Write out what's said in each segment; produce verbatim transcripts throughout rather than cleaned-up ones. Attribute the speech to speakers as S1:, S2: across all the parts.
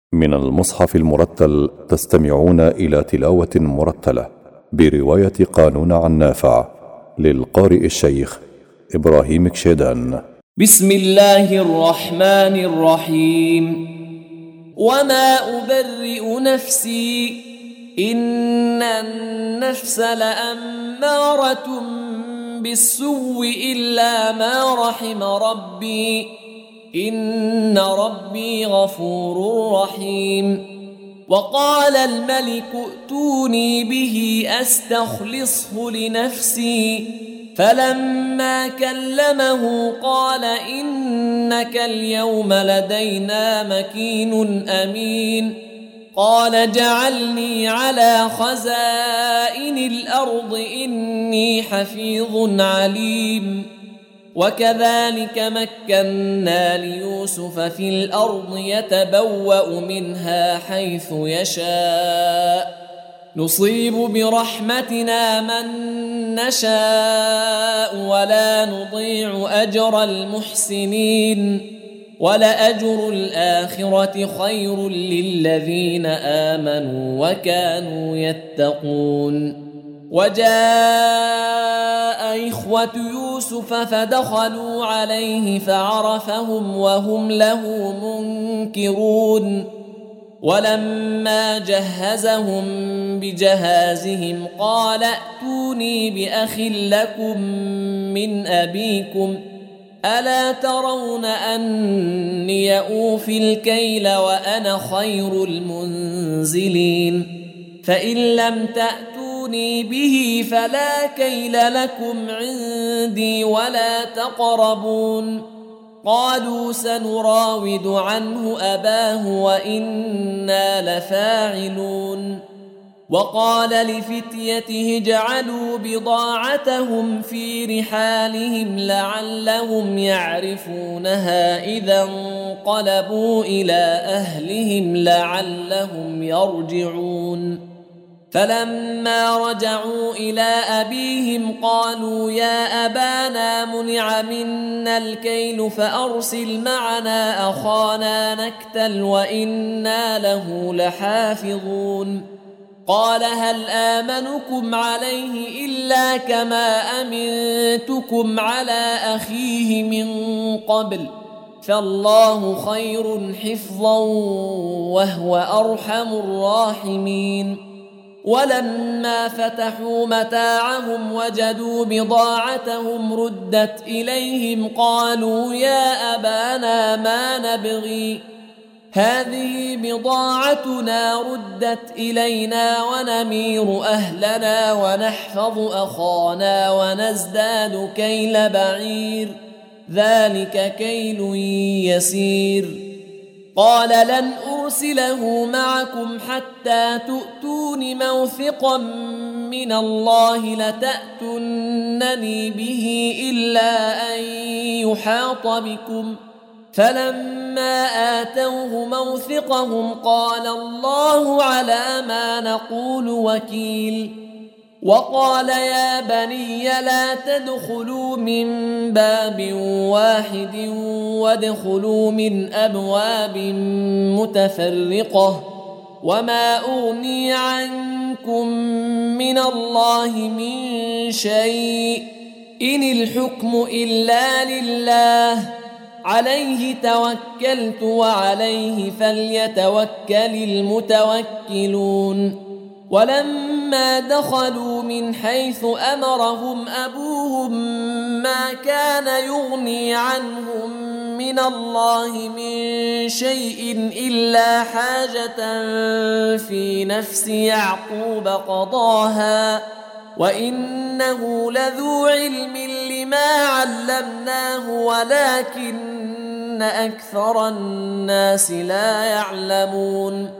S1: من المصحف المرتل تستمعون إلى تلاوة مرتلة برواية قانون عن نافع للقارئ الشيخ إبراهيم كشيدان.
S2: بسم الله الرحمن الرحيم. وما أبرئ نفسي إن النفس لأمارة بالسوء إلا ما رحم ربي إن ربي غفور رحيم. وقال الملك ائتوني به أستخلصه لنفسي فلما كلمه قال إنك اليوم لدينا مكين أمين. قال جعلني على خزائن الأرض إني حفيظ عليم. وكذلك مكنا ليوسف في الأرض يتبوأ منها حيث يشاء نصيب برحمتنا من نشاء ولا نضيع أجر المحسنين ولأجر الآخرة خير للذين آمنوا وكانوا يتقون. وجاء إخوة يوسف فدخلوا عليه فعرفهم وهم له منكرون. ولما جهزهم بجهازهم قال ائتوني بأخ لكم من أبيكم ألا ترون أني أوفي الكيل وأنا خير المنزلين. فإن لم تأتوني به فلا كيل لكم عندي ولا تقربون. قالوا سنراود عنه أباه وإنا لفاعلون. وقال لفتيته اجعلوا بضاعتهم في رحالهم لعلهم يعرفونها إذا انقلبوا إلى أهلهم لعلهم يرجعون. فلما رجعوا إلى أبيهم قالوا يا أبانا منع منا الكيل فأرسل معنا أخانا نكتل وإنا له لحافظون. قال هل آمنكم عليه إلا كما أمنتكم على أخيه من قبل فالله خير حفظا وهو أرحم الراحمين. ولما فتحوا متاعهم وجدوا بضاعتهم ردت إليهم قالوا يا أبانا ما نبغي هذه بضاعتنا ردت إلينا ونمير أهلنا ونحفظ أخانا ونزداد كيل بعير ذلك كيل يسير. قال لن أرسله معكم حتى تؤتون موثقا من الله لتأتونني به إلا أن يحاط بكم. فلما آتوه موثقهم قال الله على ما نقول وكيل. وقال يا بني لا تدخلوا من باب واحد وادخلوا من أبواب متفرقة وما أغني عنكم من الله من شيء إن الحكم إلا لله عليه توكلت وعليه فليتوكل المتوكلون. ولما دخلوا من حيث أمرهم أبوهم ما كان يغني عنهم من الله من شيء إلا حاجة في نفس يعقوب قضاها وإنه لذو علم لما علمناه ولكن أكثر الناس لا يعلمون.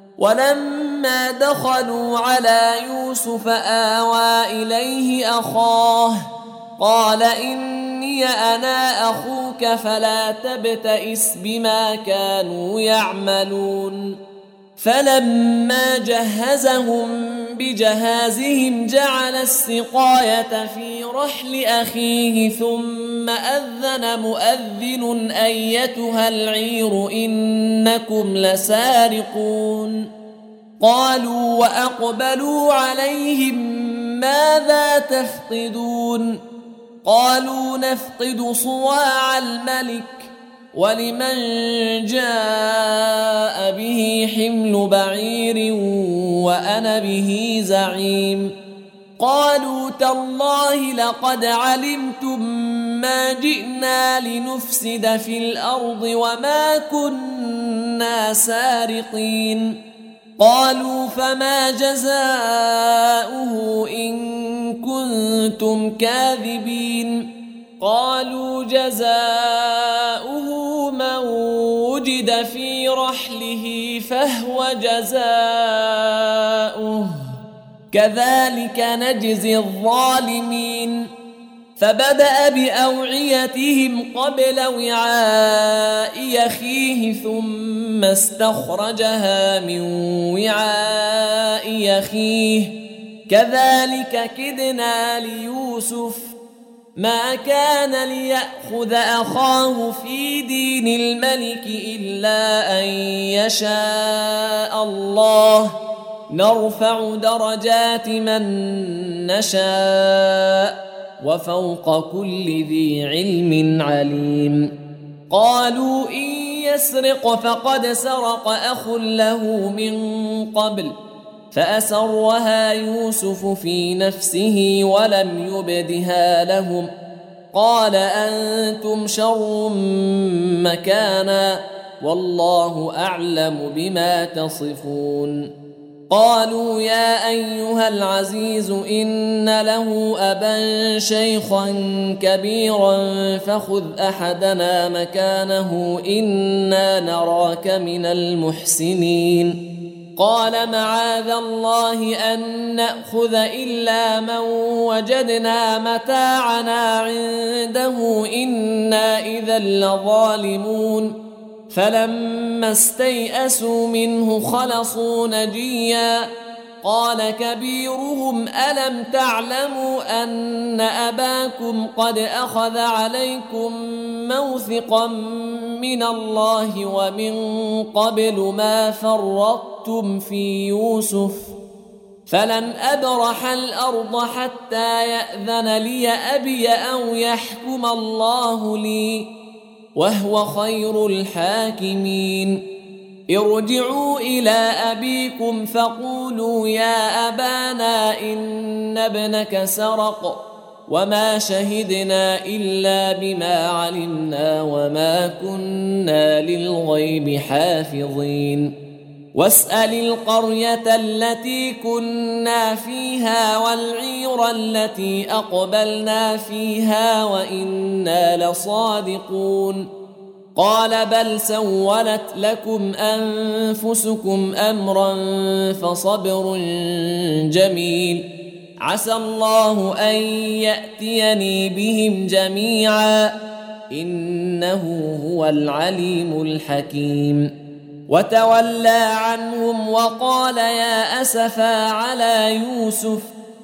S2: ولما دخلوا على يوسف آوى إليه أخاه قال إني أنا أخوك فلا تبتئس بما كانوا يعملون. فلما جهزهم بجهازهم جعل السقاية في رحل أخيه ثم أذن مؤذن أيتها العير إنكم لسارقون قالوا وأقبلوا عليهم ماذا تفقدون قالوا نفقد صواع الملك ولمن جاء به حمل بعير وأنا به زعيم قالوا تالله لقد علمتم ما جئنا لنفسد في الأرض وما كنا سارقين قالوا فما جزاؤه إن كنتم كاذبين قالوا جزاؤه من وجد في رحله فهو جزاؤه كذلك نجزي الظالمين فبدأ بأوعيتهم قبل وعاء أخيه ثم استخرجها من وعاء أخيه كذلك كدنا ليوسف ما كان ليأخذ أخاه في دين الملك إلا أن يشاء الله نرفع درجات من نشاء وفوق كل ذي علم عليم قالوا إن يسرق فقد سرق أخ له من قبل فأسرها يوسف في نفسه ولم يبدها لهم قال أنتم شر مكانا والله أعلم بما تصفون قالوا يا أيها العزيز إن له أبا شيخا كبيرا فخذ أحدنا مكانه إنا نراك من المحسنين قال معاذ الله أن نأخذ إلا من وجدنا متاعنا عنده إنا إذا لظالمون فلما استيئسوا منه خلصوا نجيا قال كبيرهم ألم تعلموا أن أباكم قد أخذ عليكم موثقا من الله ومن قبل ما فرطتم في يوسف فلن أبرح الأرض حتى يأذن لي أبي أو يحكم الله لي وهو خير الحاكمين ارجعوا إلى أبيكم فقولوا يا أبانا إن ابنك سرق وما شهدنا إلا بما علمنا وما كنا للغيب حافظين واسأل القرية التي كنا فيها والعير التي أقبلنا فيها وإنا لصادقون قال بل سولت لكم أنفسكم أمرا فصبر جميل عسى الله أن يأتيني بهم جميعا إنه هو العليم الحكيم وتولى عنهم وقال يا أسفا على يوسف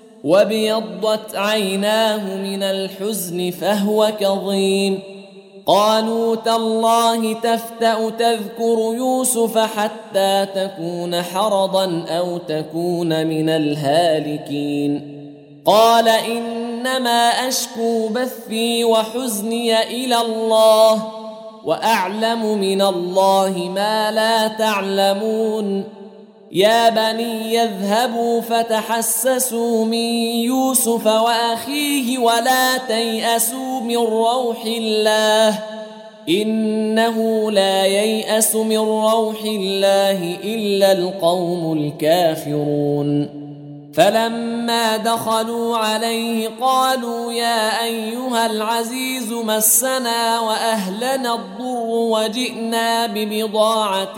S2: وابيضت عيناه من الحزن فهو كظيم قالوا تالله تفتأ تذكر يوسف حتى تكون حرضا أو تكون من الهالكين قال إنما أشكو بثي وحزني إلى الله وأعلم من الله ما لا تعلمون يا بني يذهبوا فتحسسوا من يوسف وأخيه ولا تيأسوا من روح الله إنه لا ييأس من روح الله إلا القوم الكافرون فلما دخلوا عليه قالوا يا أيها العزيز مسنا وأهلنا الضر وجئنا ببضاعة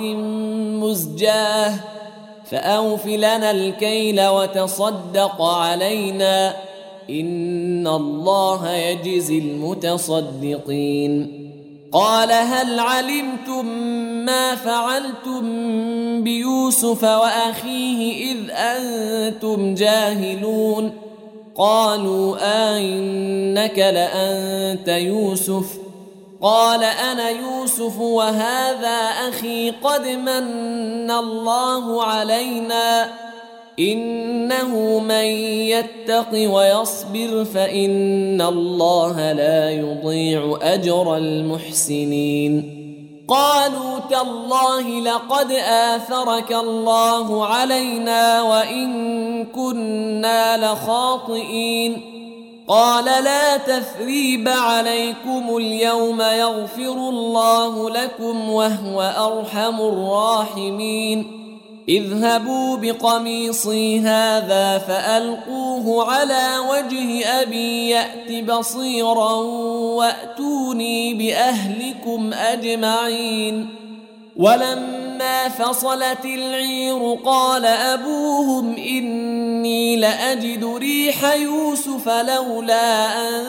S2: مزجاة فأوف لنا الكيل وتصدق علينا إن الله يجزي المتصدقين قال هل علمتم ما فعلتم بيوسف وأخيه إذ أنتم جاهلون قالوا أئنك لأنت يوسف قال أنا يوسف وهذا أخي قد من الله علينا إنه من يتق ويصبر فإن الله لا يضيع أجر المحسنين قالوا تالله لقد آثرك الله علينا وإن كنا لخاطئين قال لا تثريب عليكم اليوم يغفر الله لكم وهو أرحم الراحمين اذهبوا بقميصي هذا فألقوه على وجه أبي يأت بصيرا وأتوني بأهلكم أجمعين ولما فصلت العير قال أبوهم إني لأجد ريح يوسف لولا أن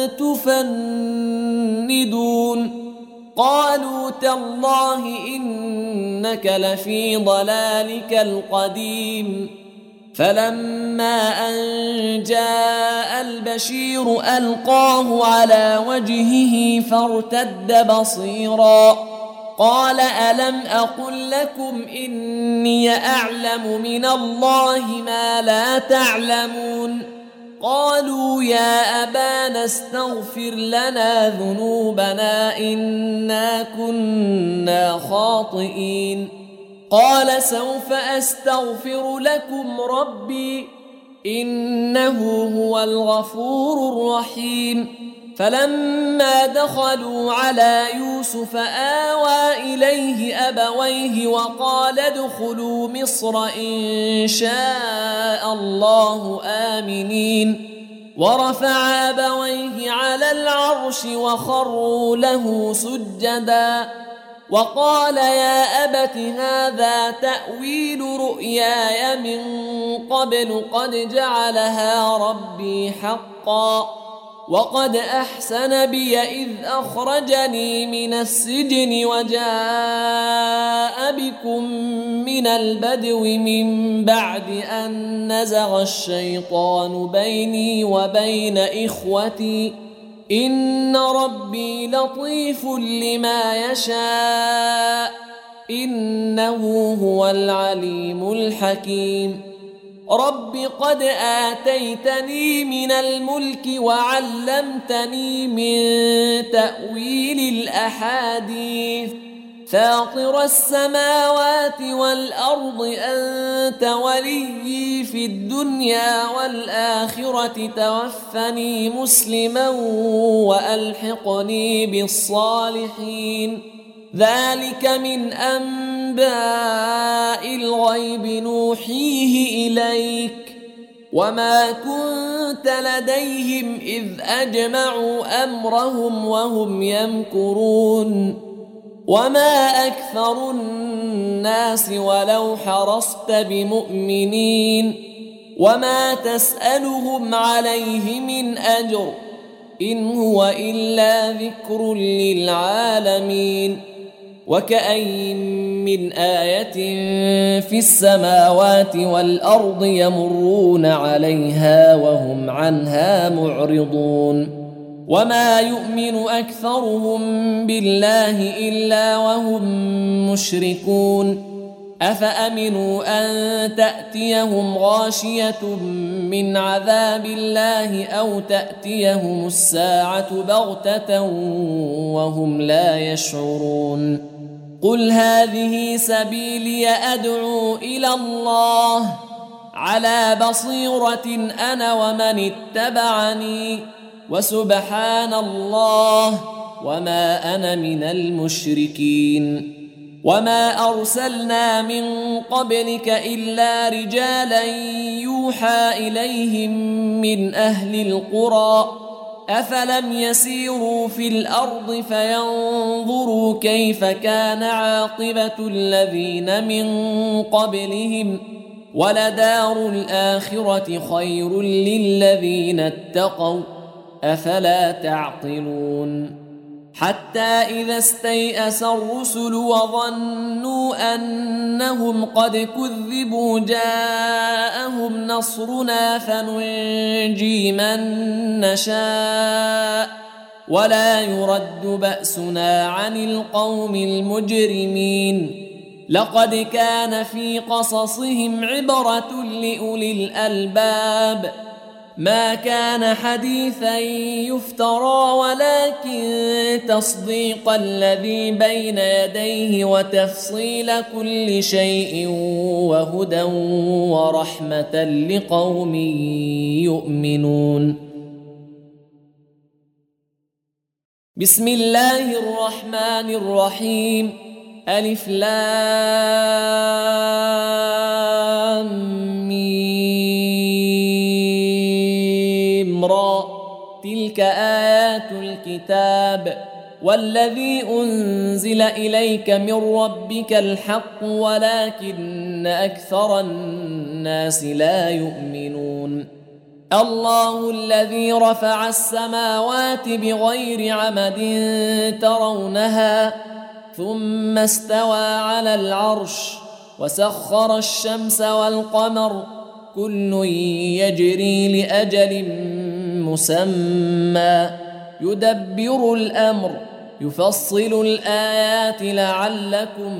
S2: تفندون قالوا تالله إنك لفي ضلالك القديم فلما أن جاء البشير ألقاه على وجهه فارتد بصيرا قال ألم أقل لكم إني أعلم من الله ما لا تعلمون قالوا يا أبانا استغفر لنا ذنوبنا إنا كنا خاطئين قال سوف أستغفر لكم ربي إنه هو الغفور الرحيم فلما دخلوا على يوسف آوى إليه أبويه وقال ادخلوا مصر إن شاء الله آمنين ورفع أبويه على العرش وخروا له سجدا وقال يا أبت هذا تأويل رؤياي من قبل قد جعلها ربي حقا وقد أحسن بي إذ أخرجني من السجن وجاء بكم من البدو من بعد أن نزغ الشيطان بيني وبين إخوتي إن ربي لطيف لما يشاء إنه هو العليم الحكيم رب قد آتيتني من الملك وعلمتني من تأويل الأحاديث فاطر السماوات والأرض أنت وليي في الدنيا والآخرة توفني مسلما وألحقني بالصالحين ذلك من أنباء الغيب نوحيه إليك وما كنت لديهم إذ أجمعوا أمرهم وهم يمكرون وما أكثر الناس ولو حرصت بمؤمنين وما تسألهم عليه من أجر إن هو إلا ذكر للعالمين وكأين من آية في السماوات والأرض يمرون عليها وهم عنها معرضون وما يؤمن أكثرهم بالله إلا وهم مشركون أفأمنوا أن تأتيهم غاشية من عذاب الله أو تأتيهم الساعة بغتة وهم لا يشعرون قل هذه سبيلي أدعو إلى الله على بصيرة أنا ومن اتبعني وسبحان الله وما أنا من المشركين وما أرسلنا من قبلك إلا رجالا يوحى إليهم من أهل القرى أفلم يسيروا في الأرض فينظروا كيف كان عاقبة الذين من قبلهم ولدار الآخرة خير للذين اتقوا أفلا تعقلون حتى إذا استيأس الرسل وظنوا أنهم قد كذبوا جاءهم نصرنا فننجي من نشاء ولا يرد بأسنا عن القوم المجرمين. لقد كان في قصصهم عبرة لأولي الألباب ما كان حديثا يفترى ولكن تصديق الذي بين يديه وتفصيل كل شيء وهدى ورحمة لقوم يؤمنون. بسم الله الرحمن الرحيم. ألف لام ميم را. تلك آيات الكتاب والذي أنزل إليك من ربك الحق ولكن أكثر الناس لا يؤمنون. الله الذي رفع السماوات بغير عمد ترونها ثم استوى على العرش وسخر الشمس والقمر كل يجري لأجل مسمى يدبر الأمر يفصل الآيات لعلكم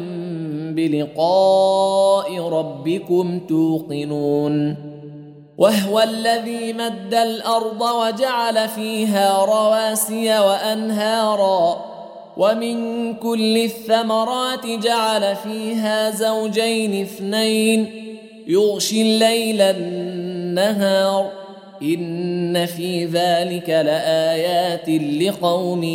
S2: بلقاء ربكم توقنون. وهو الذي مد الأرض وجعل فيها رواسي وأنهارا ومن كل الثمرات جعل فيها زوجين اثنين يغشي الليل النهار إن في ذلك لآيات لقوم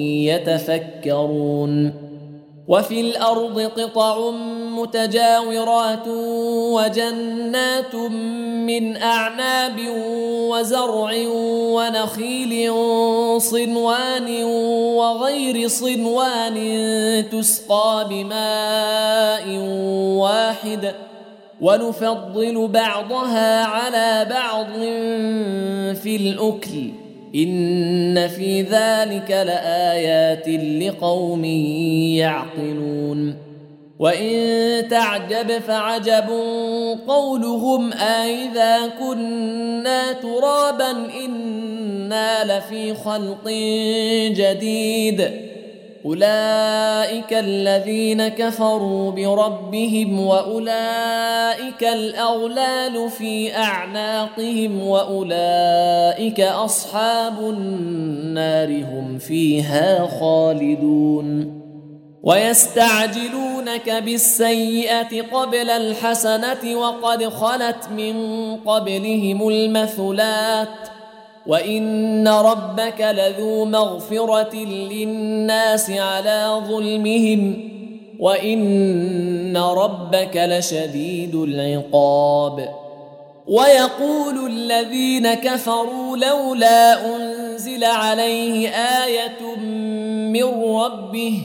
S2: يتفكرون. وفي الأرض قطع متجاورات وجنات من أعناب وزرع ونخيل صنوان وغير صنوان تسقى بماء واحد ونفضل بعضها على بعض في الأكل إن في ذلك لآيات لقوم يعقلون. وإن تعجب فعجب قولهم أإذا كنا ترابا إنا لفي خلق جديد أولئك الذين كفروا بربهم وأولئك الأغلال في أعناقهم وأولئك أصحاب النار هم فيها خالدون. ويستعجلونك بالسيئة قبل الحسنة وقد خلت من قبلهم المثلات وإن ربك لذو مغفرة للناس على ظلمهم وإن ربك لشديد العقاب. ويقول الذين كفروا لولا أنزل عليه آية من ربه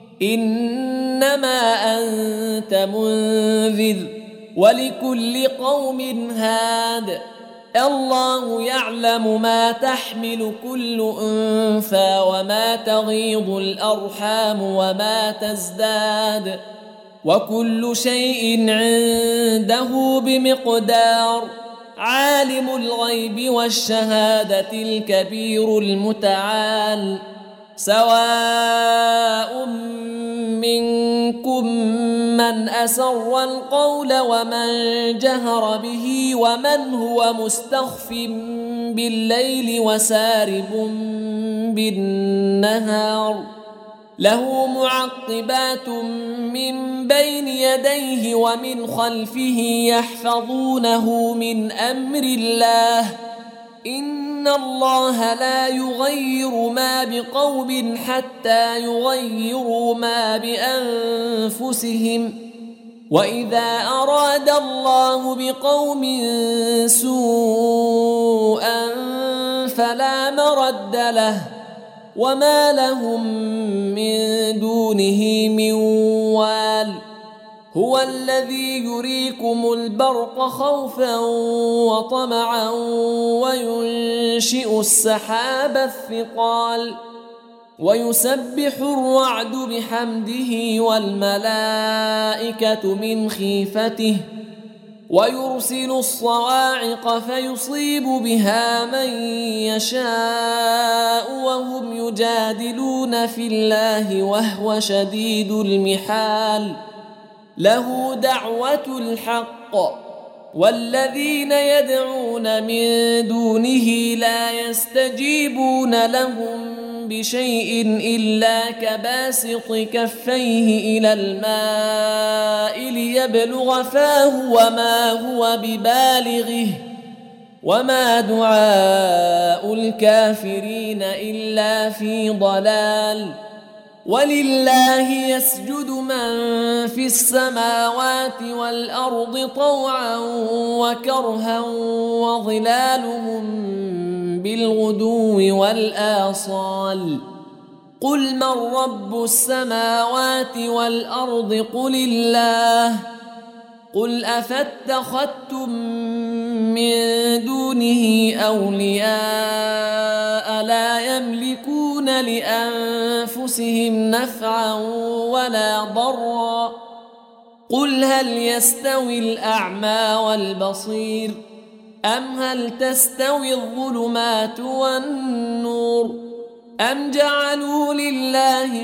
S2: إنما أنت منذر ولكل قوم هاد الله يعلم ما تحمل كل أنثى وما تغيض الأرحام وما تزداد وكل شيء عنده بمقدار. عالم الغيب والشهادة الكبير المتعال سواء منكم من أسر القول ومن جهر به ومن هو مستخف بالليل وسارب بالنهار له معقبات من بين يديه ومن خلفه يحفظونه من أمر الله إن الله لا يغير ما بقوم حتى يغيروا ما بأنفسهم وإذا أراد الله بقوم سوءا فلا مرد له وما لهم من دونه من وال. هو الذي يريكم البرق خوفا وطمعا وينشئ السحاب الثقال ويسبح الرعد بحمده والملائكة من خيفته ويرسل الصواعق فيصيب بها من يشاء وهم يجادلون في الله وهو شديد المحال له دعوة الحق والذين يدعون من دونه لا يستجيبون لهم بشيء إلا كباسط كفيه إلى الماء ليبلغ فاه وما هو ببالغه وما دعاء الكافرين إلا في ضلال ولله يسجد من في السماوات والأرض طوعا وكرها وظلالهم بالغدو والآصال قل من رب السماوات والأرض قل الله قل أفاتخذتم من دونه أولياء لا يملكون لأنفسهم نفعا ولا ضرا قل هل يستوي الأعمى والبصير أم هل تستوي الظلمات والنور أم جعلوا لله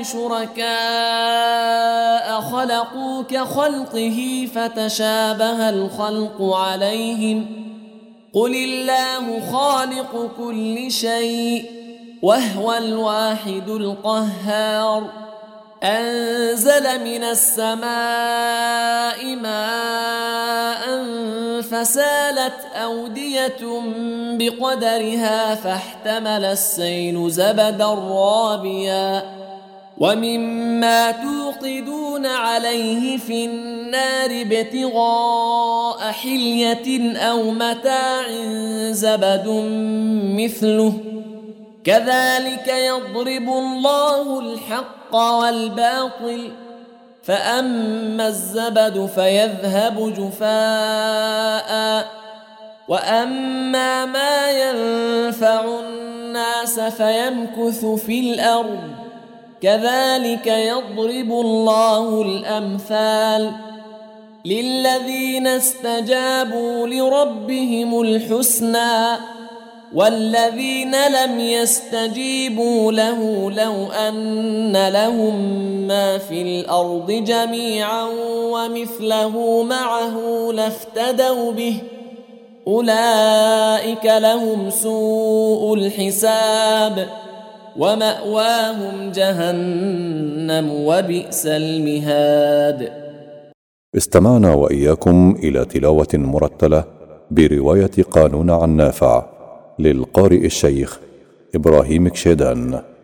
S2: شركاء خلقوا كخلقه فتشابه الخلق عليهم قل الله خالق كل شيء وهو الواحد القهار أنزل من السماء ماء فسالت أودية بقدرها فاحتمل السيل زبدا رابيا ومما توقدون عليه في النار ابتغاء حلية أو متاع زبد مثله كذلك يضرب الله الحق والباطل فأما الزبد فيذهب جفاء وأما ما ينفع الناس فيمكث في الأرض كذلك يضرب الله الأمثال للذين استجابوا لربهم الحسنى والذين لم يستجيبوا له لو أن لهم ما في الأرض جميعا ومثله معه لافتدوا به أولئك لهم سوء الحساب ومأواهم جهنم وبئس المهاد.
S1: استمعنا وإياكم إلى تلاوة مرتلة برواية قانون عن نافع للقارئ الشيخ إبراهيم كشيدان.